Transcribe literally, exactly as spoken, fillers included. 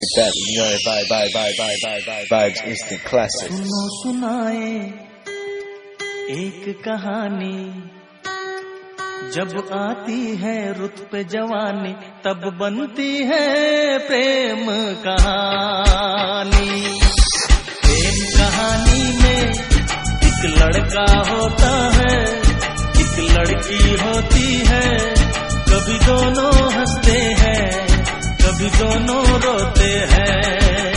That, you know, vibe, vibe, vibe, vibe, vibe, vibe, vibes, instant classic. सुनो सुनाए एक कहानी, जब आती है रुत पे जवानी तब बनती है प्रेम कहानी। प्रेम कहानी में एक लड़का होता है, एक लड़की होती है, कभी दोनों हंसते हैं, कभी दोनों रोते हैं।